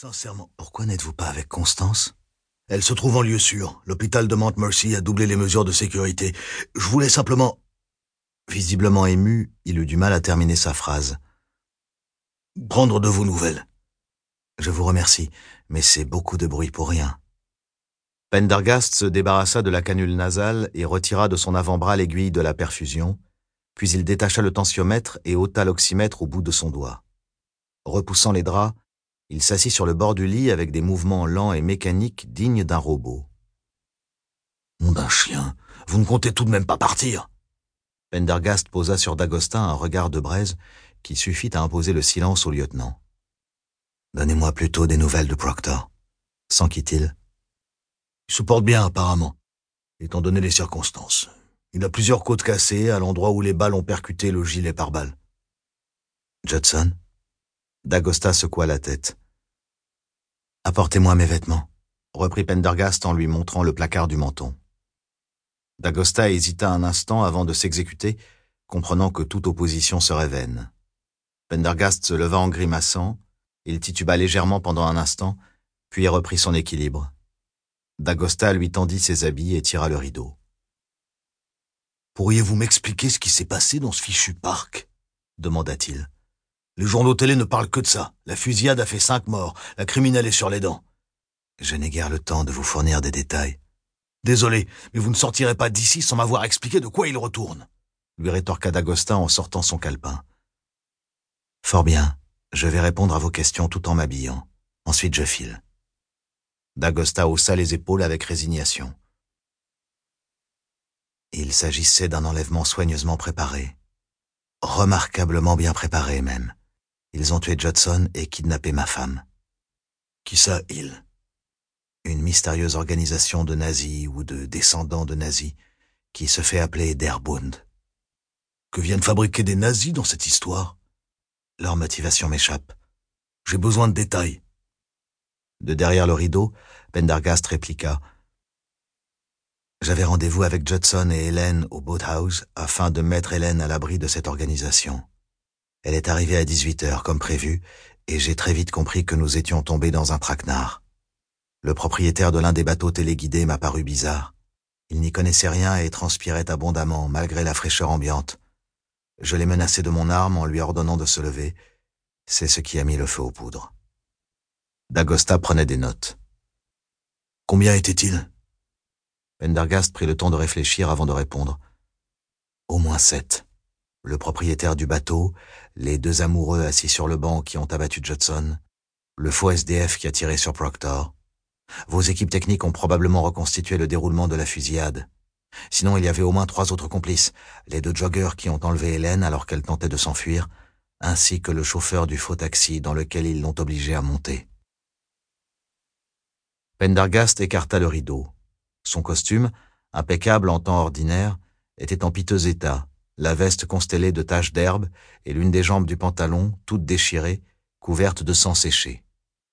Sincèrement, pourquoi n'êtes-vous pas avec Constance? Elle se trouve en lieu sûr. L'hôpital de Mount Mercy a doublé les mesures de sécurité. Je voulais simplement... Visiblement ému, il eut du mal à terminer sa phrase. Prendre de vos nouvelles. Je vous remercie, mais c'est beaucoup de bruit pour rien. Pendergast se débarrassa de la canule nasale et retira de son avant-bras l'aiguille de la perfusion, puis il détacha le tensiomètre et ôta l'oxymètre au bout de son doigt. Repoussant les draps, il s'assit sur le bord du lit avec des mouvements lents et mécaniques dignes d'un robot. « Nom d'un chien, vous ne comptez tout de même pas partir !» Pendergast posa sur D'Agosta un regard de braise qui suffit à imposer le silence au lieutenant. « Donnez-moi plutôt des nouvelles de Proctor. S'enquit-il ? Il se porte bien apparemment, étant donné les circonstances. Il a plusieurs côtes cassées à l'endroit où les balles ont percuté le gilet pare-balles. Judson ? D'Agosta secoua la tête. « Apportez-moi mes vêtements », reprit Pendergast en lui montrant le placard du menton. D'Agosta hésita un instant avant de s'exécuter, comprenant que toute opposition serait vaine. Pendergast se leva en grimaçant, il tituba légèrement pendant un instant, puis reprit son équilibre. D'Agosta lui tendit ses habits et tira le rideau. « Pourriez-vous m'expliquer ce qui s'est passé dans ce fichu parc ?» demanda-t-il. « Les journaux télé ne parlent que de ça. La fusillade a fait 5 morts. La criminelle est sur les dents. » Je n'ai guère le temps de vous fournir des détails. « Désolé, mais vous ne sortirez pas d'ici sans m'avoir expliqué de quoi il retourne, » lui rétorqua D'Agosta en sortant son calepin. « Fort bien, je vais répondre à vos questions tout en m'habillant. Ensuite je file. » D'Agosta haussa les épaules avec résignation. Il s'agissait d'un enlèvement soigneusement préparé. Remarquablement bien préparé, même. Ils ont tué Judson et kidnappé ma femme. Qui ça, ils ? Une mystérieuse organisation de nazis ou de descendants de nazis qui se fait appeler Der Bund. Que viennent fabriquer des nazis dans cette histoire ? Leur motivation m'échappe. J'ai besoin de détails. De derrière le rideau, Pendergast répliqua. J'avais rendez-vous avec Judson et Hélène au boathouse afin de mettre Hélène à l'abri de cette organisation. Elle est arrivée à 18h comme prévu et j'ai très vite compris que nous étions tombés dans un traquenard. Le propriétaire de l'un des bateaux téléguidés m'a paru bizarre. Il n'y connaissait rien et transpirait abondamment malgré la fraîcheur ambiante. Je l'ai menacé de mon arme en lui ordonnant de se lever. C'est ce qui a mis le feu aux poudres. D'Agosta prenait des notes. Combien était-il ? Pendergast prit le temps de réfléchir avant de répondre. Au moins 7. Le propriétaire du bateau, les 2 amoureux assis sur le banc qui ont abattu Judson, le faux SDF qui a tiré sur Proctor. Vos équipes techniques ont probablement reconstitué le déroulement de la fusillade. Sinon, il y avait au moins 3 autres complices, les 2 joggeurs qui ont enlevé Hélène alors qu'elle tentait de s'enfuir, ainsi que le chauffeur du faux taxi dans lequel ils l'ont obligé à monter. Pendergast écarta le rideau. Son costume, impeccable en temps ordinaire, était en piteux état, la veste constellée de taches d'herbe et l'une des jambes du pantalon, toute déchirée, couverte de sang séché.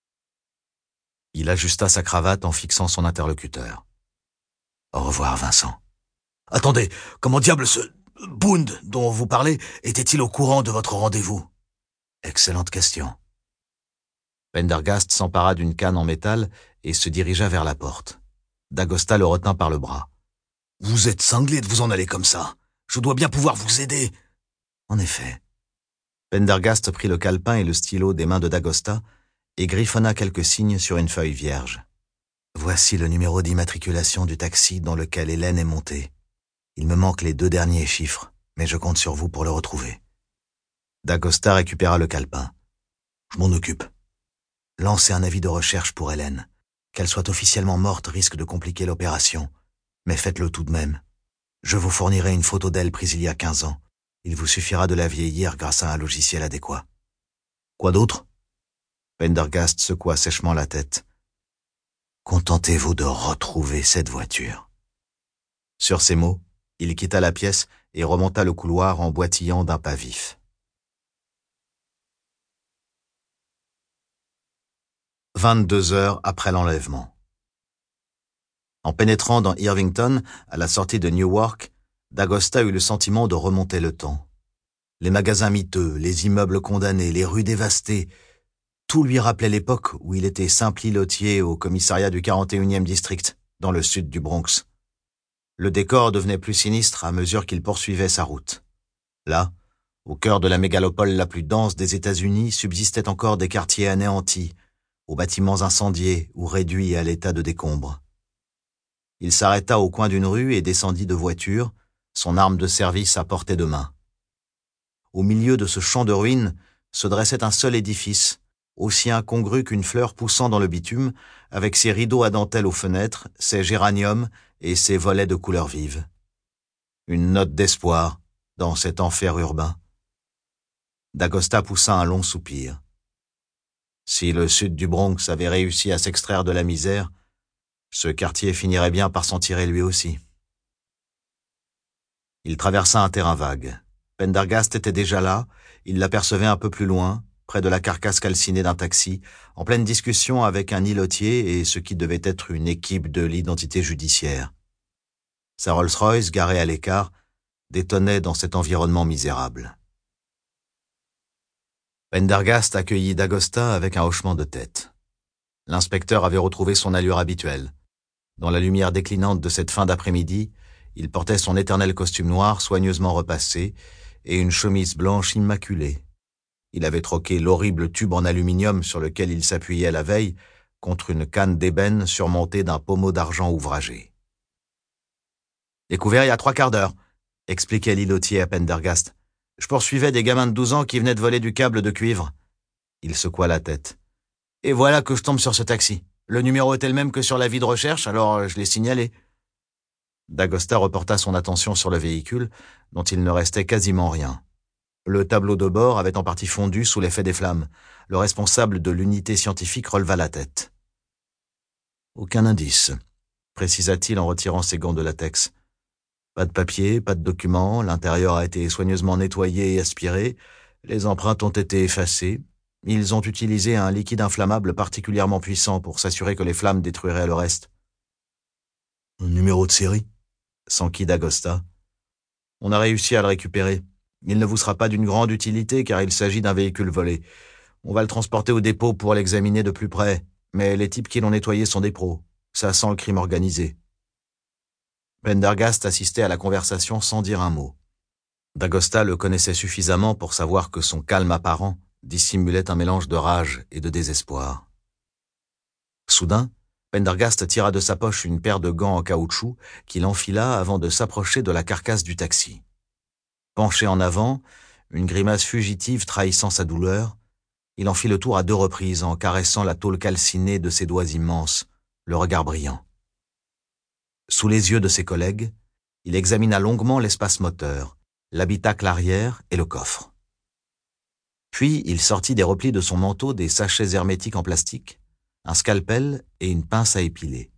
Il ajusta sa cravate en fixant son interlocuteur. « Au revoir, Vincent. »« Attendez, comment diable ce Bund dont vous parlez était-il au courant de votre rendez-vous » ?»« Excellente question. » Pendergast s'empara d'une canne en métal et se dirigea vers la porte. D'Agosta le retint par le bras. « Vous êtes cinglé de vous en aller comme ça. Je dois bien pouvoir vous aider. » En effet. Pendergast prit le calepin et le stylo des mains de D'Agosta et griffonna quelques signes sur une feuille vierge. Voici le numéro d'immatriculation du taxi dans lequel Hélène est montée. Il me manque les 2 derniers chiffres, mais je compte sur vous pour le retrouver. D'Agosta récupéra le calepin. Je m'en occupe. Lancez un avis de recherche pour Hélène. Qu'elle soit officiellement morte risque de compliquer l'opération, mais faites-le tout de même. Je vous fournirai une photo d'elle prise il y a 15 ans. Il vous suffira de la vieillir grâce à un logiciel adéquat. Quoi d'autre ? Pendergast secoua sèchement la tête. Contentez-vous de retrouver cette voiture. Sur ces mots, il quitta la pièce et remonta le couloir en boitillant d'un pas vif. 22 heures après l'enlèvement. En pénétrant dans Irvington, à la sortie de Newark, D'Agosta eut le sentiment de remonter le temps. Les magasins miteux, les immeubles condamnés, les rues dévastées. Tout lui rappelait l'époque où il était simple îlotier au commissariat du 41e district, dans le sud du Bronx. Le décor devenait plus sinistre à mesure qu'il poursuivait sa route. Là, au cœur de la mégalopole la plus dense des États-Unis, subsistaient encore des quartiers anéantis, aux bâtiments incendiés ou réduits à l'état de décombres. Il s'arrêta au coin d'une rue et descendit de voiture, son arme de service à portée de main. Au milieu de ce champ de ruines se dressait un seul édifice, aussi incongru qu'une fleur poussant dans le bitume, avec ses rideaux à dentelle aux fenêtres, ses géraniums et ses volets de couleurs vives. Une note d'espoir dans cet enfer urbain. D'Agosta poussa un long soupir. Si le sud du Bronx avait réussi à s'extraire de la misère, ce quartier finirait bien par s'en tirer lui aussi. Il traversa un terrain vague. Pendergast était déjà là, il l'apercevait un peu plus loin, près de la carcasse calcinée d'un taxi, en pleine discussion avec un îlotier et ce qui devait être une équipe de l'identité judiciaire. Sa Rolls-Royce, garée à l'écart, détonnait dans cet environnement misérable. Pendergast accueillit D'Agosta avec un hochement de tête. L'inspecteur avait retrouvé son allure habituelle. Dans la lumière déclinante de cette fin d'après-midi, il portait son éternel costume noir soigneusement repassé et une chemise blanche immaculée. Il avait troqué l'horrible tube en aluminium sur lequel il s'appuyait la veille contre une canne d'ébène surmontée d'un pommeau d'argent ouvragé. « Découvert il y a 3 quarts d'heure », expliquait l'îlotier à Pendergast. « Je poursuivais des gamins de 12 ans qui venaient de voler du câble de cuivre. » Il secoua la tête. « Et voilà que je tombe sur ce taxi. Le numéro était le même que sur l'avis de recherche, alors je l'ai signalé. » D'Agosta reporta son attention sur le véhicule, dont il ne restait quasiment rien. Le tableau de bord avait en partie fondu sous l'effet des flammes. Le responsable de l'unité scientifique releva la tête. « Aucun indice », précisa-t-il en retirant ses gants de latex. « Pas de papier, pas de documents, l'intérieur a été soigneusement nettoyé et aspiré, les empreintes ont été effacées. Ils ont utilisé un liquide inflammable particulièrement puissant pour s'assurer que les flammes détruiraient le reste. »« Un numéro de série ?» s'enquit D'Agosta. « On a réussi à le récupérer. Il ne vous sera pas d'une grande utilité car il s'agit d'un véhicule volé. On va le transporter au dépôt pour l'examiner de plus près, mais les types qui l'ont nettoyé sont des pros. Ça sent le crime organisé. » Pendergast assistait à la conversation sans dire un mot. D'Agosta le connaissait suffisamment pour savoir que son calme apparent dissimulait un mélange de rage et de désespoir. Soudain, Pendergast tira de sa poche une paire de gants en caoutchouc qu'il enfila avant de s'approcher de la carcasse du taxi. Penché en avant, une grimace fugitive trahissant sa douleur, il en fit le tour à 2 reprises en caressant la tôle calcinée de ses doigts immenses, le regard brillant. Sous les yeux de ses collègues, il examina longuement l'espace moteur, l'habitacle arrière et le coffre. Puis il sortit des replis de son manteau des sachets hermétiques en plastique, un scalpel et une pince à épiler.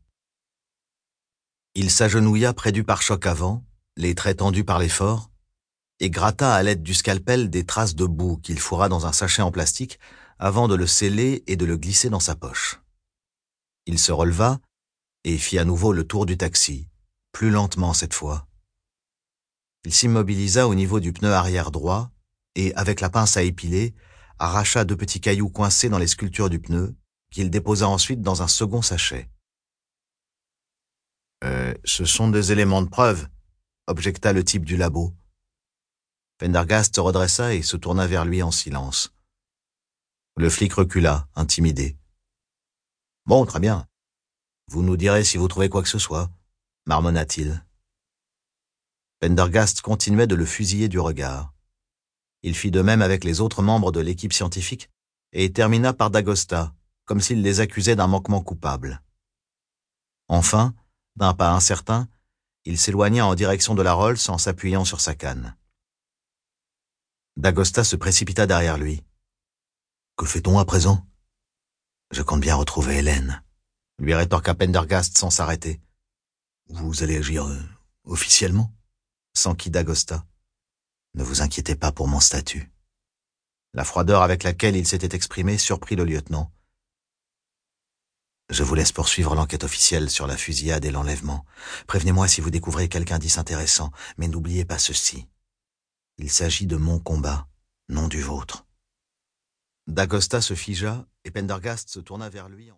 Il s'agenouilla près du pare-choc avant, les traits tendus par l'effort, et gratta à l'aide du scalpel des traces de boue qu'il fourra dans un sachet en plastique avant de le sceller et de le glisser dans sa poche. Il se releva et fit à nouveau le tour du taxi, plus lentement cette fois. Il s'immobilisa au niveau du pneu arrière droit et, avec la pince à épiler, arracha 2 petits cailloux coincés dans les sculptures du pneu, qu'il déposa ensuite dans un second sachet. « Ce sont des éléments de preuve », objecta le type du labo. Pendergast se redressa et se tourna vers lui en silence. Le flic recula, intimidé. « Bon, très bien. Vous nous direz si vous trouvez quoi que ce soit, » marmonna-t-il. Pendergast continuait de le fusiller du regard. Il fit de même avec les autres membres de l'équipe scientifique et termina par D'Agosta, comme s'il les accusait d'un manquement coupable. Enfin, d'un pas incertain, il s'éloigna en direction de la Rolls en s'appuyant sur sa canne. D'Agosta se précipita derrière lui. « Que fait-on à présent ?»« Je compte bien retrouver Hélène, » lui rétorqua Pendergast sans s'arrêter. « Vous allez agir officiellement ?» s'enquit D'Agosta. « Ne vous inquiétez pas pour mon statut. » La froideur avec laquelle il s'était exprimé surprit le lieutenant. « Je vous laisse poursuivre l'enquête officielle sur la fusillade et l'enlèvement. Prévenez-moi si vous découvrez quelque indice intéressant, mais n'oubliez pas ceci. Il s'agit de mon combat, non du vôtre. » D'Acosta se figea et Pendergast se tourna vers lui.